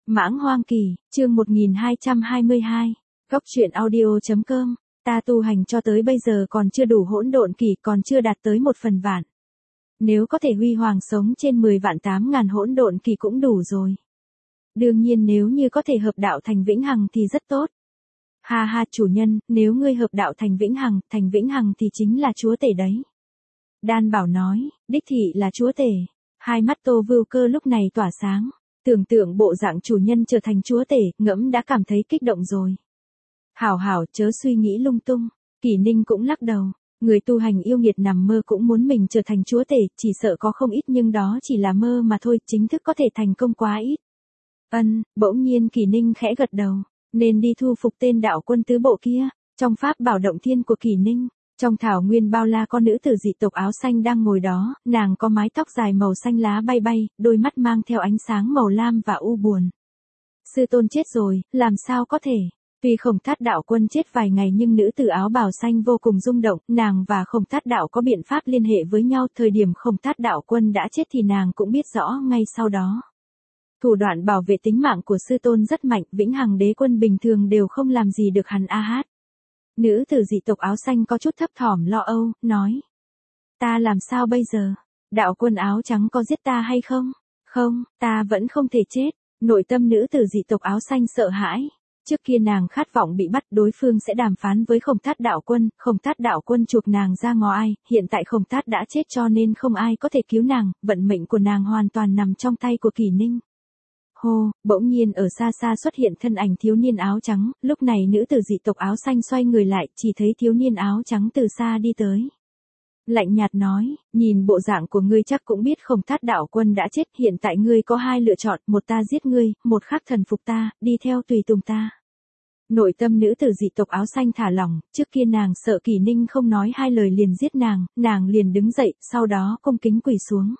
Mãng Hoang Kỳ, chương 1222, Góc truyện audio.com, ta tu hành cho tới bây giờ còn chưa đủ hỗn độn kỳ, còn chưa đạt tới 1/1000. Nếu có thể huy hoàng sống trên 10.008.000 hỗn độn kỳ cũng đủ rồi. Đương nhiên nếu như có thể hợp đạo thành vĩnh hằng thì rất tốt. Ha ha chủ nhân, nếu ngươi hợp đạo thành vĩnh hằng thì chính là chúa tể đấy. Đan Bảo nói, đích thị là chúa tể. Hai mắt Tô Vưu Cơ lúc này tỏa sáng. Tưởng tượng bộ dạng chủ nhân trở thành chúa tể, ngẫm đã cảm thấy kích động rồi. Hảo hảo chớ suy nghĩ lung tung. Kỷ Ninh cũng lắc đầu. Người tu hành yêu nghiệt nằm mơ cũng muốn mình trở thành chúa tể, chỉ sợ có không ít nhưng đó chỉ là mơ mà thôi, chính thức có thể thành công quá ít. Bỗng nhiên Kỷ Ninh khẽ gật đầu. Nên đi thu phục tên đạo quân tứ bộ kia. Trong pháp bảo động thiên của Kỷ Ninh, trong thảo nguyên bao la con nữ tử dị tộc áo xanh đang ngồi đó, nàng có mái tóc dài màu xanh lá bay bay, đôi mắt mang theo ánh sáng màu lam và u buồn. Sư tôn chết rồi, làm sao có thể? Tuy Khổng Thát đạo quân chết vài ngày nhưng nữ tử áo bào xanh vô cùng rung động, nàng và Khổng Thát đạo có biện pháp liên hệ với nhau, thời điểm Khổng Thát đạo quân đã chết thì nàng cũng biết rõ ngay sau đó. Thủ đoạn bảo vệ tính mạng của sư tôn rất mạnh, vĩnh hằng đế quân bình thường đều không làm gì được hắn a hát. Nữ tử dị tộc áo xanh có chút thấp thỏm lo âu, nói. Ta làm sao bây giờ? Đạo quân áo trắng có giết ta hay không? Không, ta vẫn không thể chết. Nội tâm nữ tử dị tộc áo xanh sợ hãi. Trước kia nàng khát vọng bị bắt, đối phương sẽ đàm phán với Khổng Thát đạo quân, Khổng Thát đạo quân chuộc nàng ra ngò ai, hiện tại Khổng Thát đã chết cho nên không ai có thể cứu nàng, vận mệnh của nàng hoàn toàn nằm trong tay của Kỷ Ninh. Hô, bỗng nhiên ở xa xa xuất hiện thân ảnh thiếu niên áo trắng, lúc này nữ tử dị tộc áo xanh xoay người lại, chỉ thấy thiếu niên áo trắng từ xa đi tới. Lạnh nhạt nói, nhìn bộ dạng của ngươi chắc cũng biết Khổng Thát đạo quân đã chết, hiện tại ngươi có hai lựa chọn, một ta giết ngươi, một khác thần phục ta, đi theo tùy tùng ta. Nội tâm nữ tử dị tộc áo xanh thả lỏng, trước kia nàng sợ Kỷ Ninh không nói hai lời liền giết nàng liền đứng dậy, sau đó cung kính quỳ xuống.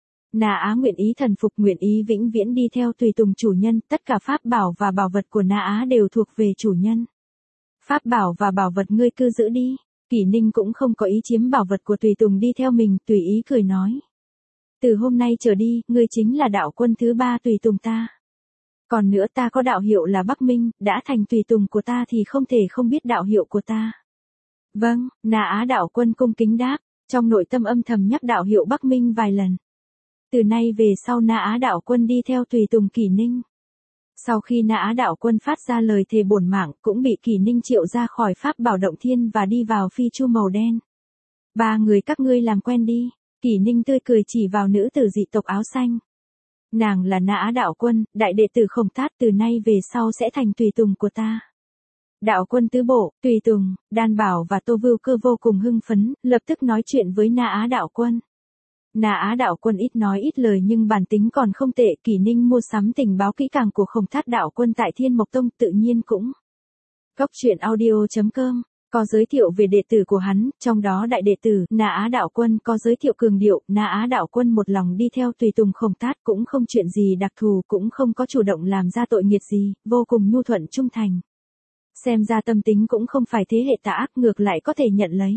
Na Á nguyện ý thần phục, nguyện ý vĩnh viễn đi theo tùy tùng chủ nhân, tất cả pháp bảo và bảo vật của Na Á đều thuộc về chủ nhân. Pháp bảo và bảo vật ngươi cứ giữ đi. Kỷ Ninh cũng không có ý chiếm bảo vật của tùy tùng đi theo mình, tùy ý cười nói. Từ hôm nay trở đi, ngươi chính là đạo quân thứ 3 tùy tùng ta. Còn nữa ta có đạo hiệu là Bắc Minh, đã thành tùy tùng của ta thì không thể không biết đạo hiệu của ta. Vâng, Na Á đạo quân cung kính đáp, trong nội tâm âm thầm nhắc đạo hiệu Bắc Minh vài lần. Từ nay về sau Na Á đạo quân đi theo tùy tùng Kỷ Ninh. Sau khi Na Á đạo quân phát ra lời thề bổn mạng, cũng bị Kỷ Ninh triệu ra khỏi pháp bảo động thiên và đi vào phi chu màu đen. Ba người các ngươi làm quen đi. Kỷ Ninh tươi cười chỉ vào nữ tử dị tộc áo xanh. Nàng là Na Á đạo quân, đại đệ tử Khổng Thát, từ nay về sau sẽ thành tùy tùng của ta. Đạo quân tứ bộ, tùy tùng, Đan Bảo và Tô Vưu Cơ vô cùng hưng phấn, lập tức nói chuyện với Na Á đạo quân. Na Á đạo quân ít nói ít lời nhưng bản tính còn không tệ, Kỷ Ninh mua sắm tình báo kỹ càng của Khổng Thát đạo quân tại Thiên Mộc Tông tự nhiên cũng. Góc truyện audio.com, có giới thiệu về đệ tử của hắn, trong đó đại đệ tử, Na Á đạo quân có giới thiệu cường điệu, Na Á đạo quân một lòng đi theo tùy tùng Khổng Thát, cũng không chuyện gì đặc thù, cũng không có chủ động làm ra tội nghiệt gì, vô cùng nhu thuận trung thành. Xem ra tâm tính cũng không phải thế hệ tà ác, ngược lại có thể nhận lấy.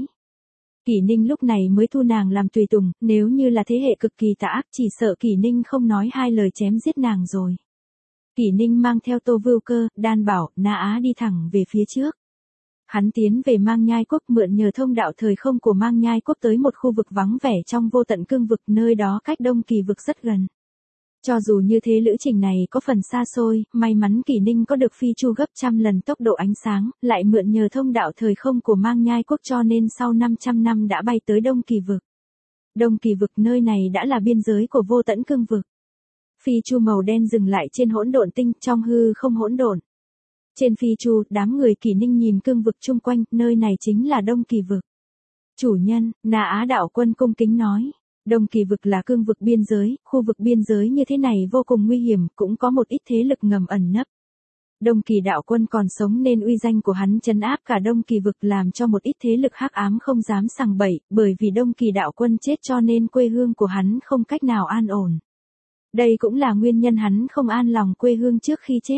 Kỷ Ninh lúc này mới thu nàng làm tùy tùng, nếu như là thế hệ cực kỳ tà ác chỉ sợ Kỷ Ninh không nói hai lời chém giết nàng rồi. Kỷ Ninh mang theo Tô Vưu Cơ, Đan Bảo, Na Á đi thẳng về phía trước. Hắn tiến về Mang Nhai Quốc, mượn nhờ thông đạo thời không của Mang Nhai Quốc tới một khu vực vắng vẻ trong vô tận cương vực, nơi đó cách Đông Kỳ vực rất gần. Cho dù như thế lữ trình này có phần xa xôi, may mắn Kỷ Ninh có được phi chu gấp trăm lần tốc độ ánh sáng, lại mượn nhờ thông đạo thời không của Mang Nhai Quốc cho nên sau 500 năm đã bay tới Đông Kỳ vực. Đông Kỳ vực nơi này đã là biên giới của vô tận cương vực. Phi chu màu đen dừng lại trên hỗn độn tinh, trong hư không hỗn độn. Trên phi chu, đám người Kỷ Ninh nhìn cương vực chung quanh, nơi này chính là Đông Kỳ vực. Chủ nhân, Na Á đạo quân cung kính nói. Đông Kỳ vực là cương vực biên giới, khu vực biên giới như thế này vô cùng nguy hiểm, cũng có một ít thế lực ngầm ẩn nấp. Đông Kỳ đạo quân còn sống nên uy danh của hắn trấn áp cả Đông Kỳ vực, làm cho một ít thế lực hắc ám không dám sằng bậy, bởi vì Đông Kỳ đạo quân chết cho nên quê hương của hắn không cách nào an ổn. Đây cũng là nguyên nhân hắn không an lòng quê hương trước khi chết.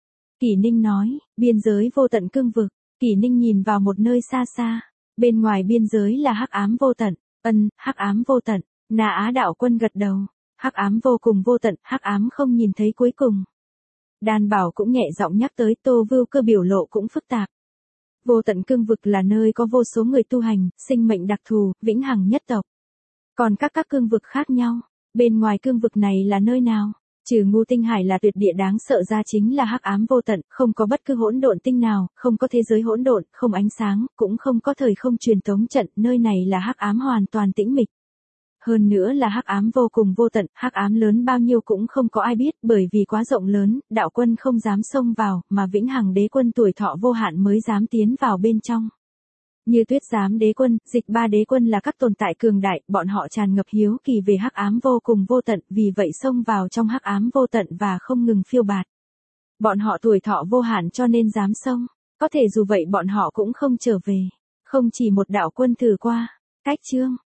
Kỷ Ninh nói, biên giới vô tận cương vực. Kỷ Ninh nhìn vào một nơi xa xa, bên ngoài biên giới là hắc ám vô tận. Hắc ám vô tận. Na Á đạo quân gật đầu. Hắc ám vô cùng vô tận, hắc ám không nhìn thấy cuối cùng. Đan Bảo cũng nhẹ giọng nhắc tới, Tô Vưu Cơ biểu lộ cũng phức tạp. Vô tận cương vực là nơi có vô số người tu hành, sinh mệnh đặc thù, vĩnh hằng nhất tộc. Còn các cương vực khác nhau, bên ngoài cương vực này là nơi nào? Trừ Ngũ Tinh Hải là tuyệt địa đáng sợ ra chính là hắc ám vô tận, không có bất cứ hỗn độn tinh nào, không có thế giới hỗn độn, không ánh sáng, cũng không có thời không truyền tống trận, nơi này là hắc ám hoàn toàn tĩnh mịch. Hơn nữa là hắc ám vô cùng vô tận, hắc ám lớn bao nhiêu cũng không có ai biết, bởi vì quá rộng lớn, đạo quân không dám xông vào, mà vĩnh hằng đế quân tuổi thọ vô hạn mới dám tiến vào bên trong. Như Tuyết Giám đế quân, Dịch Ba đế quân là các tồn tại cường đại, bọn họ tràn ngập hiếu kỳ về hắc ám vô cùng vô tận, vì vậy xông vào trong hắc ám vô tận và không ngừng phiêu bạt. Bọn họ tuổi thọ vô hạn cho nên dám xông, có thể dù vậy bọn họ cũng không trở về. Không chỉ một đạo quân thử qua. Cách chương